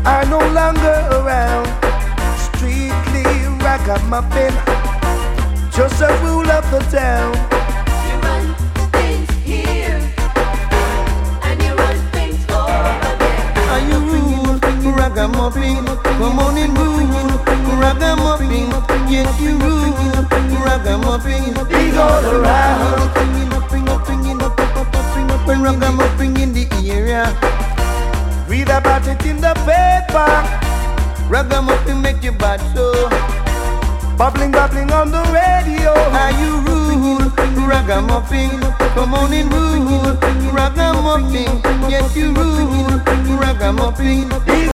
are no longer around. Strictly ragamuffin, just a rule of the town. You run things here, and you run things over there. Are you rule, ragamuffin? Come on and rule, ragamuffin. Yes, you rule, ragamuffin. He's all around. Ragamuffin in the area. Read about it in the paper. Ragamuffin make you bad so. Bubbling, bubbling on the radio. Are you rule, ragamuffin? Come on and rule, ragamuffin. Yes, you rule, ragamuffin.